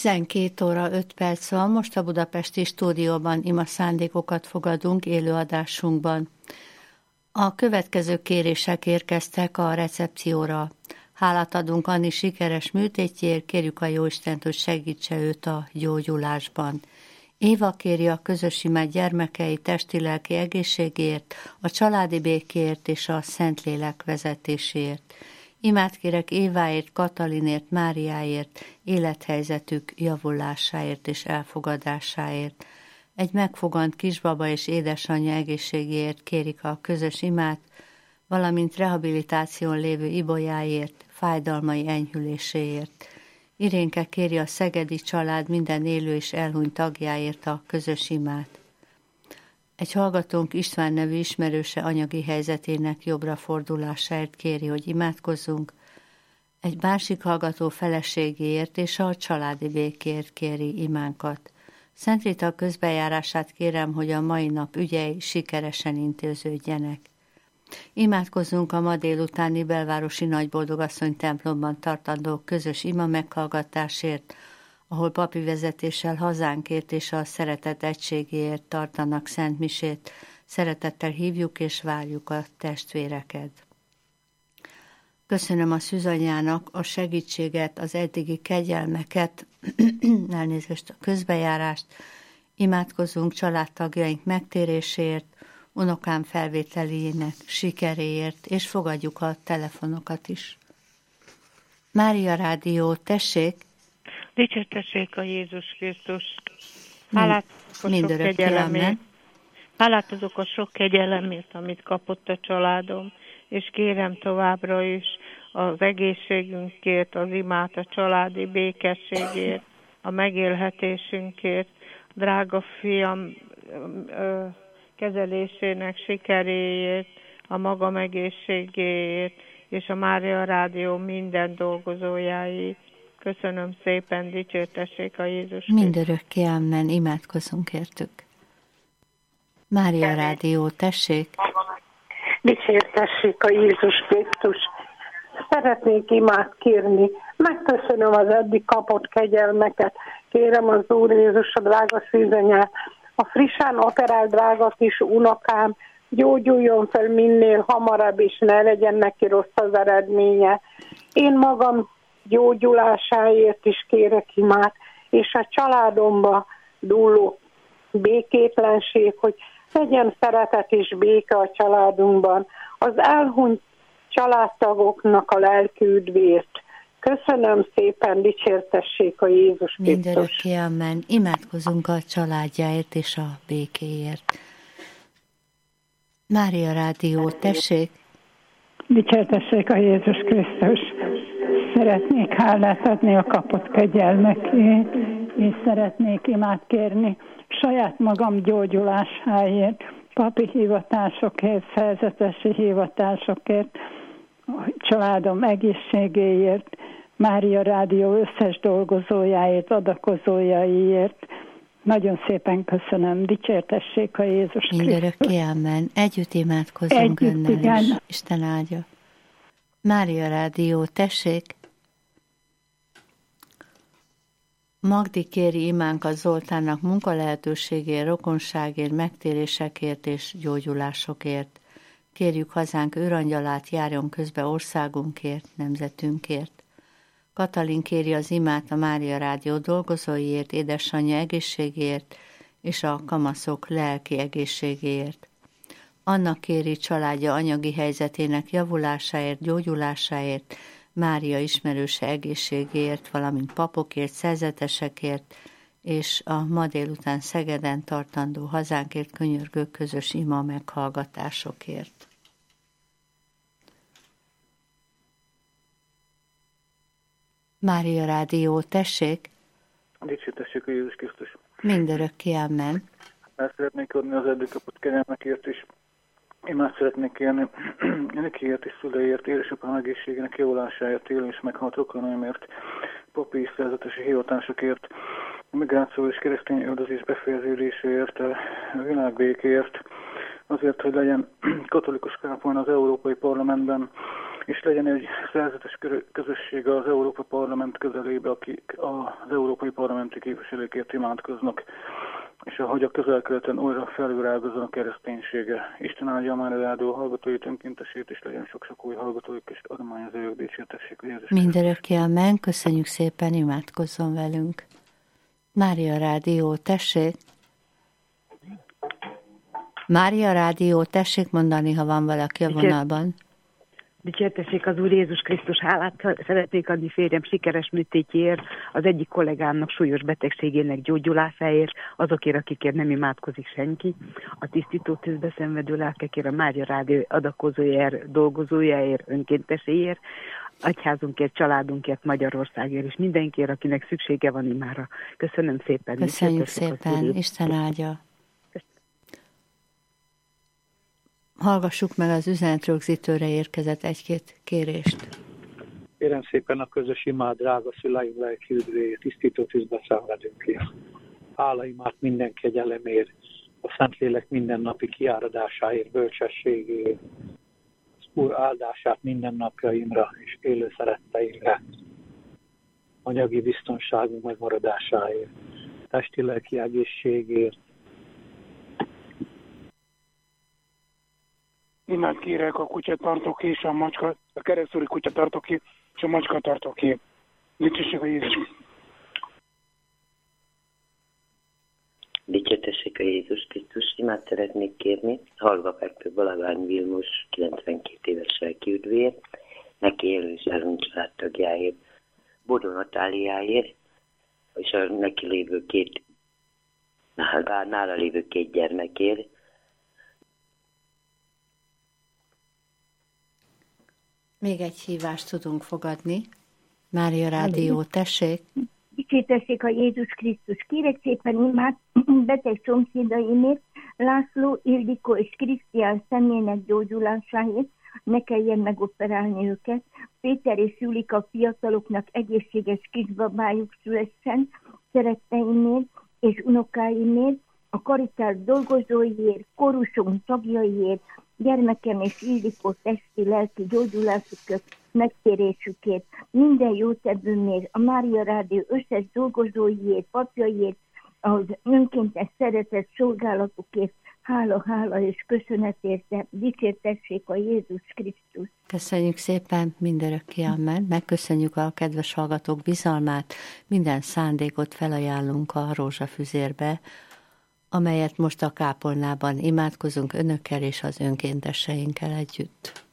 12 óra 5 perc van, most a budapesti stúdióban ima szándékokat fogadunk élőadásunkban. A következő kérések érkeztek a recepcióra. Hálát adunk Anni sikeres műtétjéért, kérjük a Jóistent, hogy segítse őt a gyógyulásban. Éva kéri a közös imát gyermekei testi-lelki egészségért, a családi békéért és a Szentlélek vezetéséért. Imát kérek Éváért, Katalinért, Máriáért, élethelyzetük javulásáért és elfogadásáért. Egy megfogant kisbaba és édesanyja egészségéért kérik a közös imát, valamint rehabilitáción lévő Ibolyáért, fájdalmai enyhüléséért. Irénke kéri a szegedi család minden élő és elhunyt tagjáért a közös imát. Egy hallgatónk István nevű ismerőse anyagi helyzetének jobbra fordulásáért kéri, hogy imádkozzunk. Egy másik hallgató feleségéért és a családi békért kéri imánkat. Szent Rita közbejárását kérem, hogy a mai nap ügyei sikeresen intéződjenek. Imádkozzunk a ma délutáni belvárosi Nagyboldogasszony templomban tartandó közös ima meghallgatásért, ahol papi vezetéssel hazánkért és a szeretet egységéért tartanak szentmisét. Szeretettel hívjuk és várjuk a testvéreket. Köszönöm a Szűzanyának a segítséget, az eddigi kegyelmeket, elnézést, a közbejárást. Imádkozunk családtagjaink megtéréséért, unokám felvételének sikeréért, és fogadjuk a telefonokat is. Mária Rádió, tessék! Dicsértessék a Jézus Krisztus! Hálát azok a sok kegyelemért, amit kapott a családom, és kérem továbbra is az egészségünkért, az imát, a családi békességért, a megélhetésünkért, drága fiam kezelésének sikeréért, a magam egészségéért, és a Mária Rádió minden dolgozójáért. Köszönöm szépen, dicsértessék a Jézus Krisztus. Mindörökké amen, imádkozunk értük. Mária Rádió, tessék! Dicsértessék a Jézus Krisztus. Szeretnék imát kérni. Megköszönöm az eddig kapott kegyelmeket. Kérem az Úr Jézus, a drága Szűzanyát, a frissen operált drága kis unokám gyógyuljon fel minél hamarabb, és ne legyen neki rossz az eredménye. Én magam gyógyulásáért is kérek imát, és a családomba dúló békétlenség, hogy legyen szeretet és béke a családunkban, az elhunyt családtagoknak a lelki üdvért. Köszönöm szépen, dicsértessék a Jézus Krisztus. Mindörökké amen. Imádkozunk a családjáért és a békéért. Mária Rádió, tessék! Dicsértessék a Jézus Krisztus. Szeretnék hálát adni a kapott kegyelmekért, és szeretnék imát kérni saját magam gyógyulásáért, papi hivatásokért, szerzetesi hivatásokért, a családom egészségéért, Mária Rádió összes dolgozójáért, adakozójaiért. Nagyon szépen köszönöm. Dicsértessék a Jézus Krisztus. Mindörökké amen. Együtt imádkozunk önnel is. Isten áldja. Mária Rádió, tessék! Magdi kéri imánkat Zoltánnak munkalehetőségért, rokonságért, megtérésekért és gyógyulásokért. Kérjük hazánk őrangyalát, járjon közbe országunkért, nemzetünkért. Katalin kéri az imát a Mária Rádió dolgozóiért, édesanyja egészségéért és a kamaszok lelki egészségéért. Anna kéri családja anyagi helyzetének javulásáért, gyógyulásáért, Mária ismerőse egészségéért, valamint papokért, szerzetesekért, és a ma délután Szegeden tartandó hazánkért könyörgő közös ima meghallgatásokért. Mária Rádió, tessék! Dicsértessék a Jézus Krisztus. Mindörökké amen. Ezt szeretnék adni az eddig kapott kegyelmekért is. Imát szeretnék kérni nekiért és szüleért, édesapám egészségének javulásáért, élő és meghalt rokonaimért, papi szerzetesi hivatásokért, a migráció és keresztény üldözés befejeződéséért, a világbékért, azért, hogy legyen katolikus kápolna az Európai Parlamentben, és legyen egy szerzetes közösség az Európai Parlament közelébe, akik az európai parlamenti képviselőkért imádkoznak, és ahogy a közel-keleten újra felvirágozzon a kereszténysége. Isten áldja a Mária Rádió hallgatóit, önkéntesét, és legyen sok-sok új hallgatóik, és adományozójuk dicsértessék a Jézus. Mindörökké amen, köszönjük szépen, imádkozzon velünk. Mária Rádió, tessék! Mária Rádió, tessék mondani, ha van valaki a vonalban. Dicsértessék az Úr Jézus Krisztus, hálát szeretnék adni férjem sikeres műtétjéért, az egyik kollégámnak súlyos betegségének gyógyulásáért, azokért, akikért nem imádkozik senki, a tisztító tűzbe szenvedő lelkekért, a Mária Rádió adakozójáért, dolgozójáért, önkénteséért, egyházunkért, családunkért, Magyarországért, és mindenkiért, akinek szüksége van imára. Köszönöm szépen. Köszönjük szépen, Isten áldja. Hallgassuk meg az üzenetrögzítőre érkezett egy-két kérést. Kérem szépen a közös imád, drága szüleim lelki üdvéért, tisztító tűzbe szenvedőnkért. Hálaimát minden kegyelemért, a Szentlélek mindennapi kiáradásáért, bölcsességéért, az Úr áldását minden napjaimra és élő szeretteimre, anyagi biztonságunk megmaradásáért, testi-lelki egészségért. Imád kérek a kutyatartóké és a keresztúri kutyatartóké és a macskatartóké. Dicsőség a Jézus. Dicsértessék a Jézus Krisztus. Imát szeretnék kérni Hallgapáktól Balagány Vilmos 92 éves lelkiüdvéért, neki élő és elhunyt családtagjáért, Bodó Natáliáért, és a neki lévő nála lévő két gyermekért. Még egy hívást tudunk fogadni. Mária Rádió, tessék! Dicsértessék a Jézus Krisztus. Kérek szépen imát beteg szomszédaimért, László, Ildikó és Krisztián személynek gyógyulásáért, ne kelljen megoperálni őket. Péter és Julika fiataloknak egészséges kisbabájuk szülessen, szeretteimért és unokáimért, a Karitás dolgozóiért, kórusunk tagjaiért, gyermekem és Ildikó testi lelki gyógyulásukért, megtérésükért, minden jó tevőmért, a Mária Rádió összes dolgozóiért, papjaiért, az önkéntes szeretett szolgálatukért, hála és köszönetért, dicsértessék a Jézus Krisztus. Köszönjük szépen, mindörökké amen. Megköszönjük a kedves hallgatók bizalmát, minden szándékot felajánlunk a rózsafüzérbe, amelyet most a kápolnában imádkozunk önökkel és az önkénteseinkkel együtt.